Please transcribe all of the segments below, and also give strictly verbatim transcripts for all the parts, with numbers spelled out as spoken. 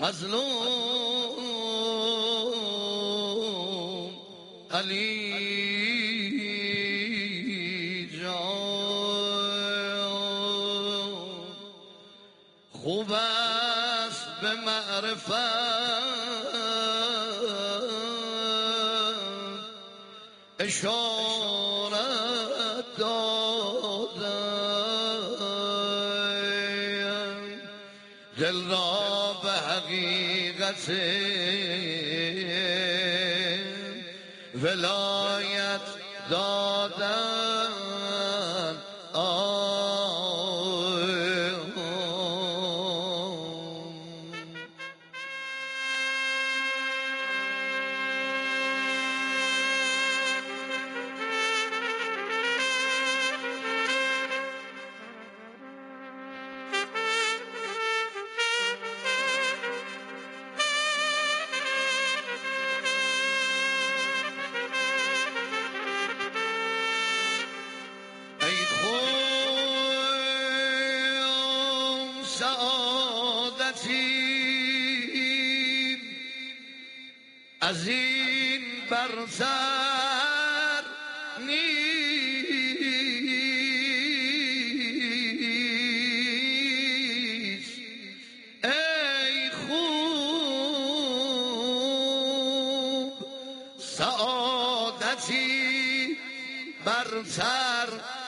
مظلوم علی جان خوب است به معرفت اشارت دادن دل را به حقیقت ولایت دادن از این برتر نیست ای خوب سعادتی برتر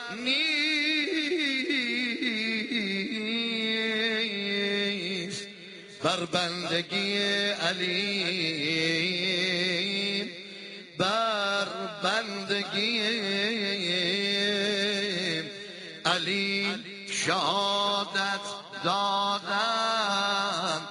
نیست بر بندگی علی بر بندگی علی شهادت دادن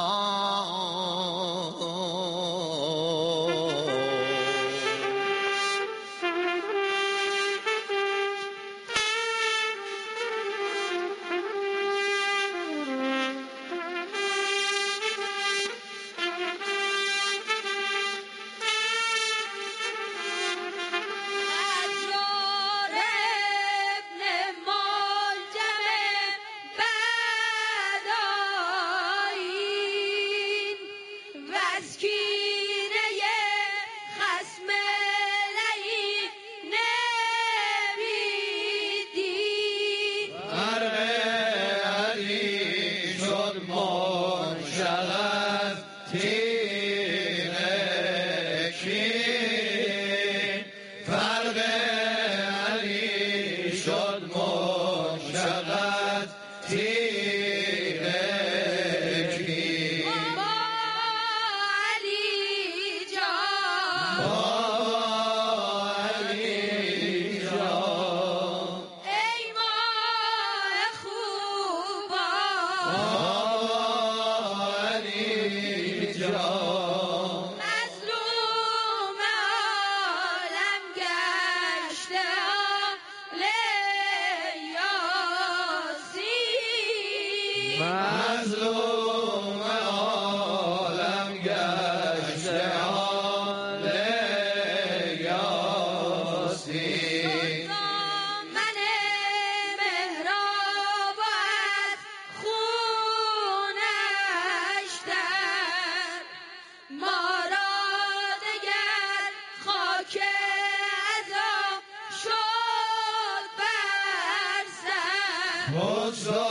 مظلوم عالم گشته آل یاسین من مهراب از خونش در ما را دگر خاک عزا شد بر سر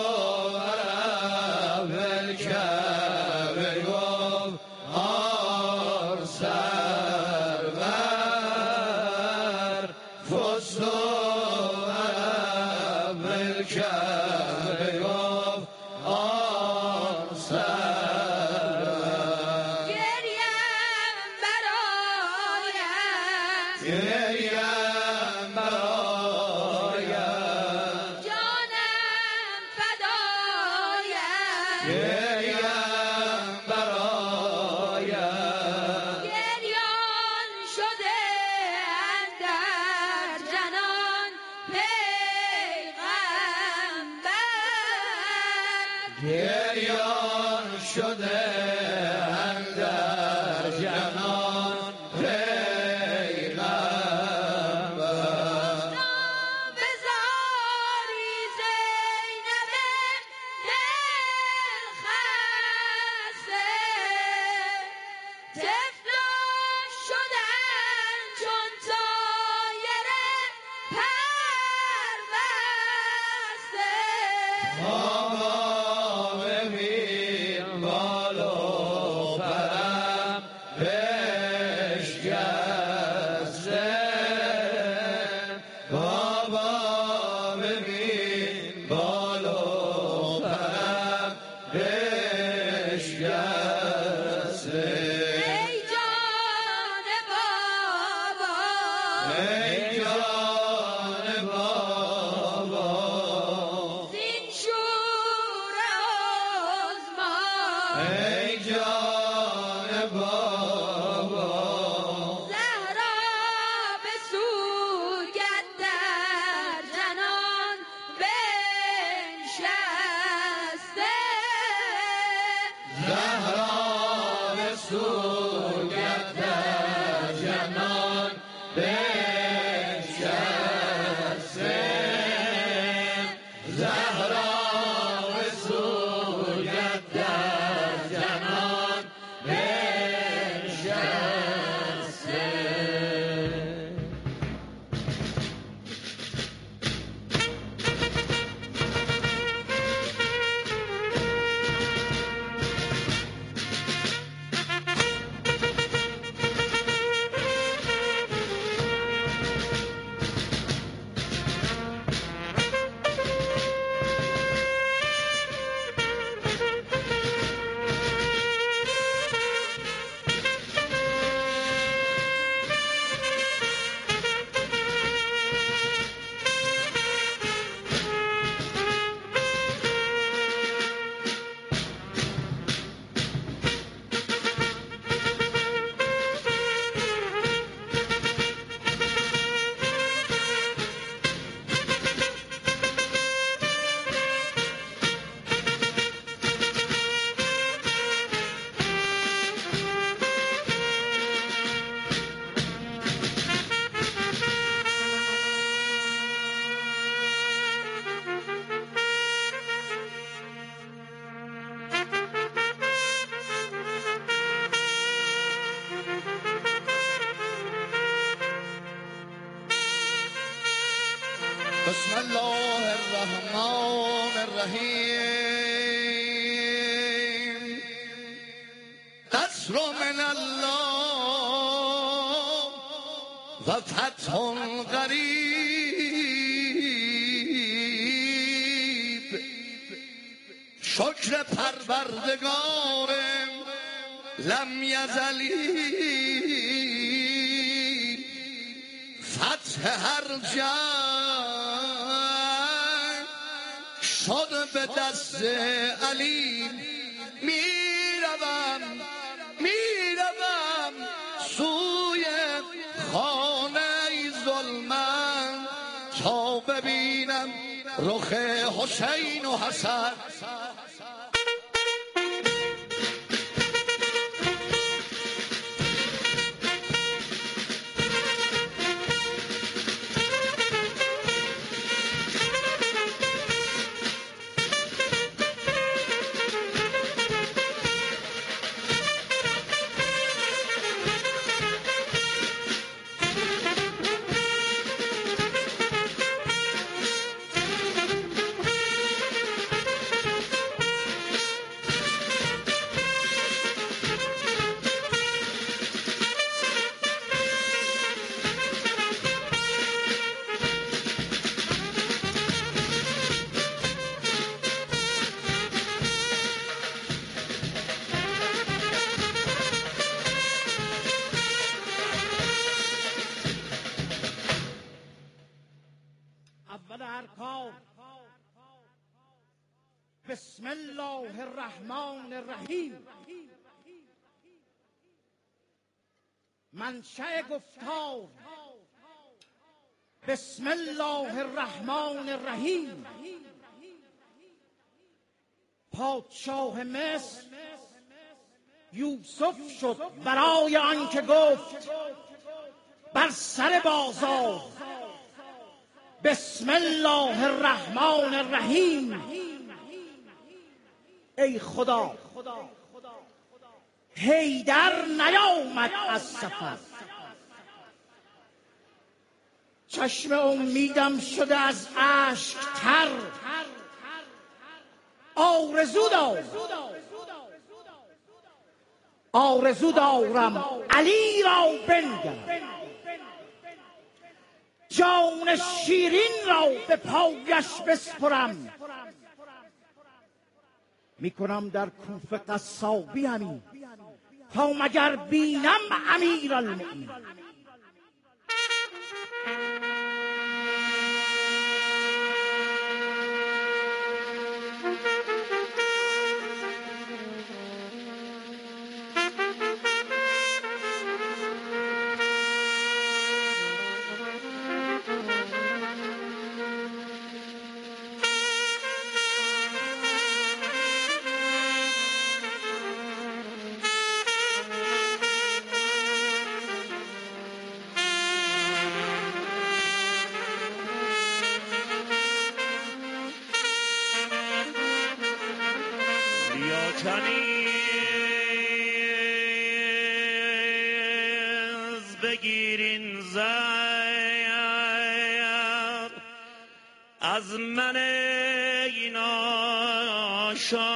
گریان شده اندر جنان پیغمبر بزاری زینب دل خسته بابا ببین بالا پرم بشکسته بابا ببین بالا پرم بشکسته ای جان بابا ای جان بابا زین شور آزمان ای جان بابا زهرا به سوگت در جنان بنشسته زهرا به سوگت در جنان بنشسته زهرا به سوگت در جنان بنشسته بسم الله الرحمن الرحیم نصر من الله و فتح قریب شکر پروردگارم لم یزلی فتح هر جنگ شد به دست علی میروم میروم سوی خانه ظلمت تا ببینم رخ حسین و حسن اول هر کار بسم الله الرحمن الرحیم منشأ گفتار بسم الله الرحمن الرحیم پادشاه مصر یوسف شد برای آنکه گفت بر سر بازار بسم الله الرحمن الرحیم. ای خدا حیدر نیامد از سفر، چشم امیدم شده از اشک تر، آرزو دارم آرزو دارم علی را بنگرم، جان شیرین را به پایش بسپرم. میکنم در کوفه قصابی همین تا مگر بینم امیرالمؤمنین. کنیز بگیرین زیر از من اینا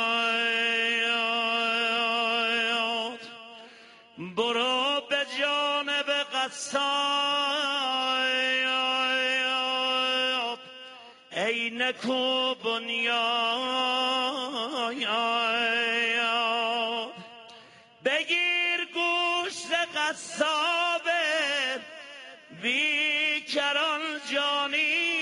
شاید، برو به جانب قصاب ای نکو بنیاد، بگیر گوشت قصاب بیکران جانی،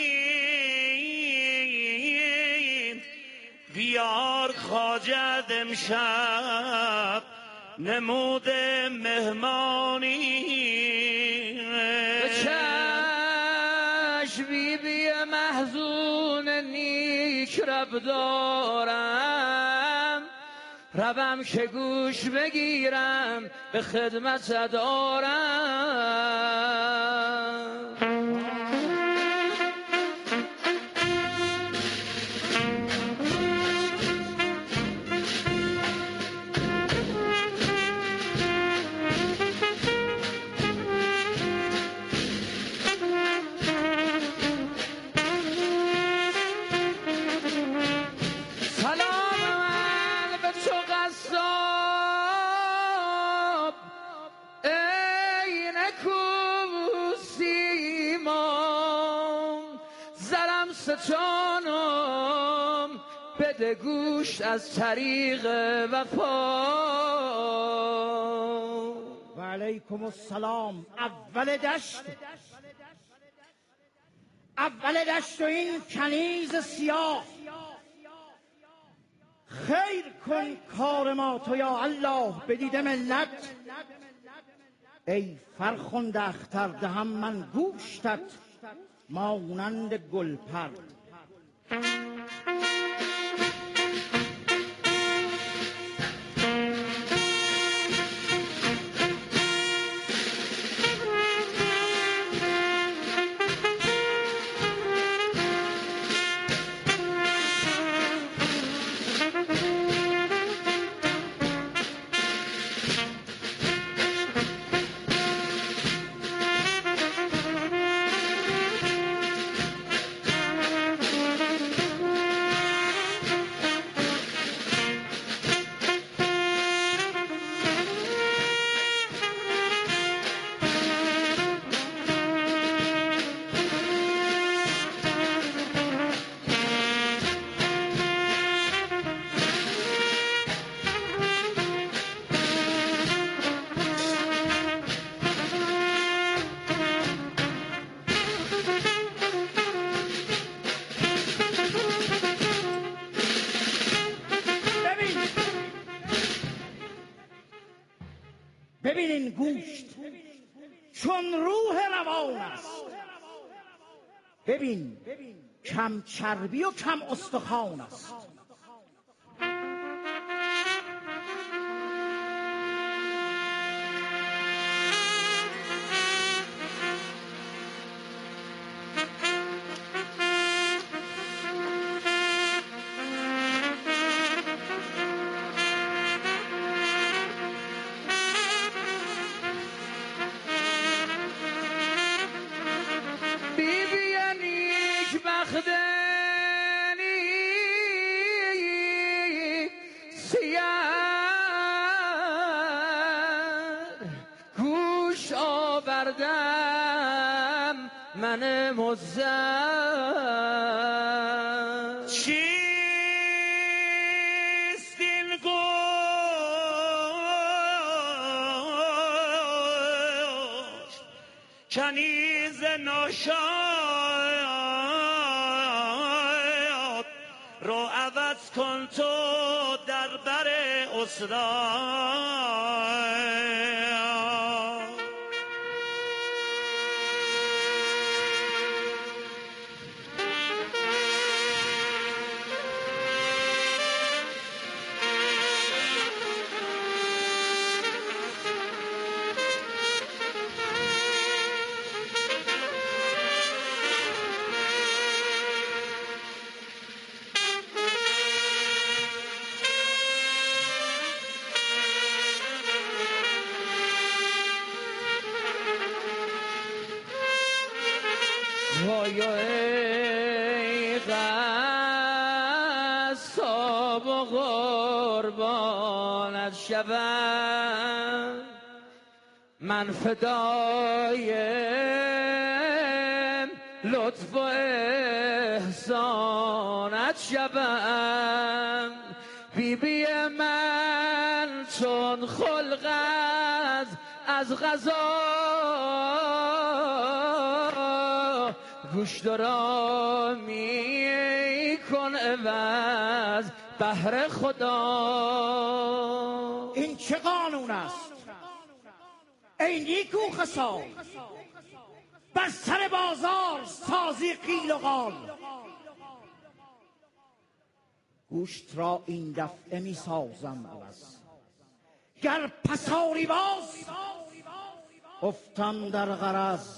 بیار خواجه امشب نمود مهمانی. به چشم بی بی محزون نیک رب دارم، روم که گوش بگیرم به خدمت دارم. ستانم بده گوش از طریق وفا. و علیکم السلام. اول دشت اول دشت و این کنیز سیاه، خیر کن کار ما تو یا الله بدید ملت. ای فرخنده اختر دهم من گوشتت مانند گلپر. ببینین گوشت چون روح روان است، ببین کم چربی و کم استخوان است. سیر گوش آوردم من مزد چیست این گوش کنیز ناشاد رو عوض کن تو در بر استاد. وای ای قصاب و قربانت شوم من فدای لطف و احسانت شوم بی بی من چون خلقت از غذا گوش دارا می کن عوض بهر خدا. این چه قانون است ای نیکو خصال بر سر بازار سازی قیل و قال. گوشت را این دفعه می سازم عوض گر پساری باز افتم در غرض.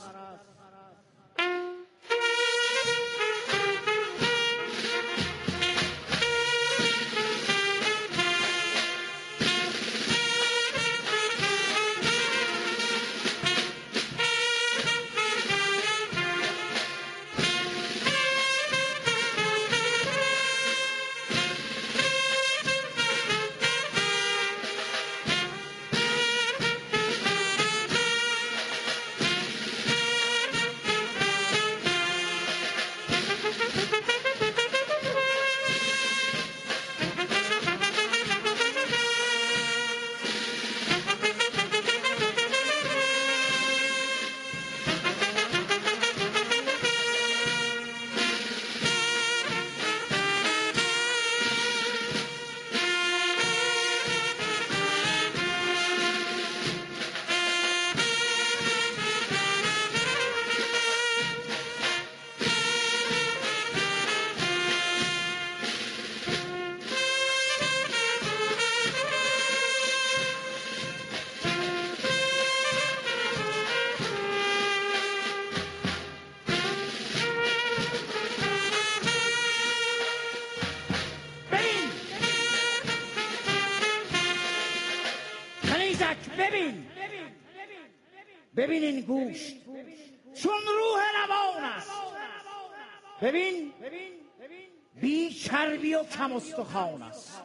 ببین ببین این گوشت چون روح روان است. ببین بی چربی و کم استخوان است.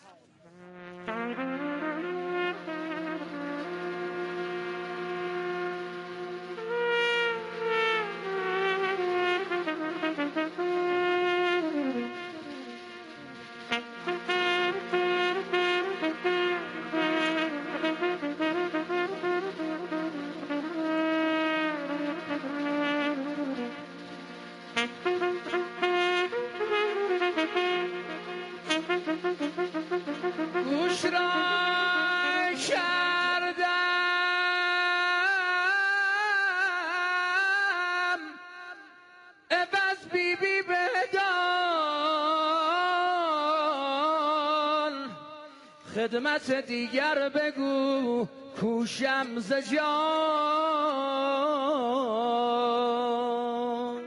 گوش را کردم عوض بی بی بدان خدمت دیگر بگو کوشم ز جان.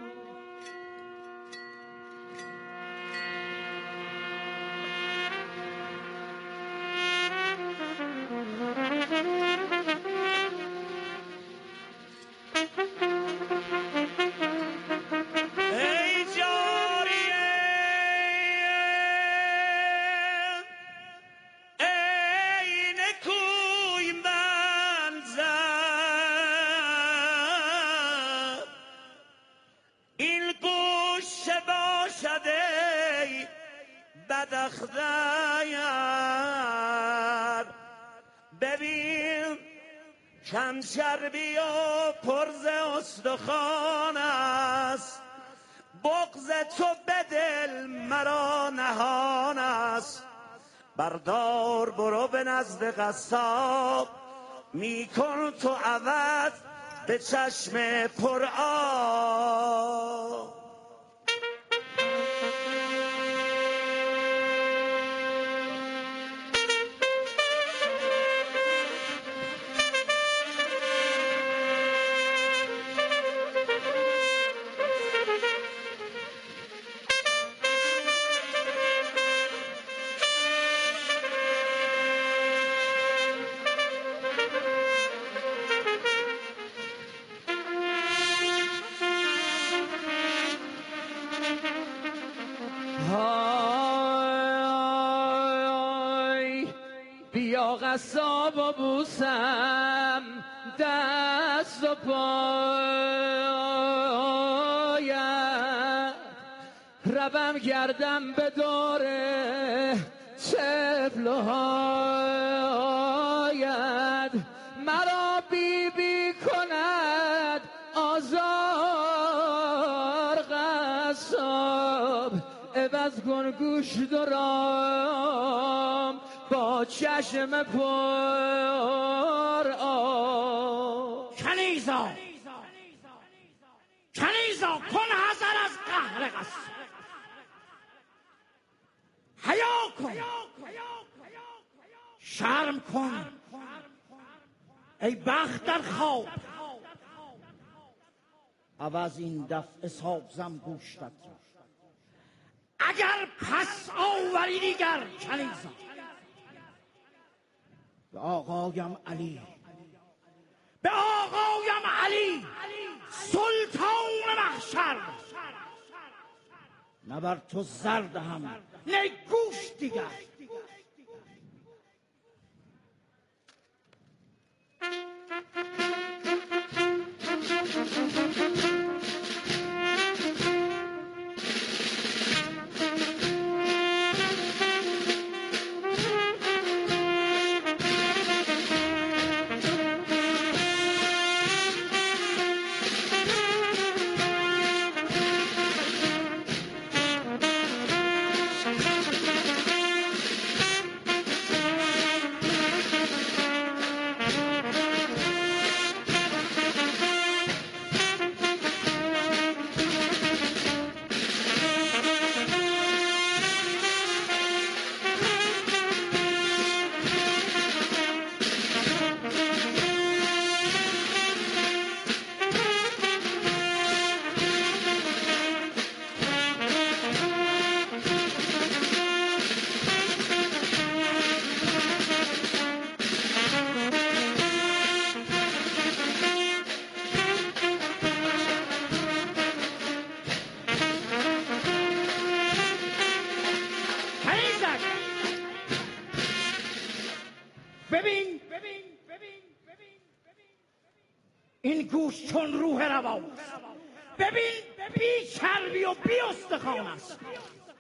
ای جاریه صد اخدیر. ببین کم چربی و پرز استخوان است، بغض تو به دل مرا نهان است. بردار برو به نزد قصاب، میکن تو عوض به چشم پر آب. های بیا قصاب و بوسم دست و پایم، روم گردم به دور طفل هایت، مرا بی بی کند آزار قصاب، عوض کن گوش دارم با چشم پر آب. کنیزا کنیزا کن حذر از قهر قصاب، حیا کن، شرم کن ای بخت در خواب. عوض این دفعه سازم گوشتت، اگر پس آوری دیگر کنیزا. به آقایم علی، به آقایم علی سلطان محشر، نه بر تو زرد هم نه گوش دیگر. ببین این گوش چون روح روا، ببین بی چربی و بی استخوان است.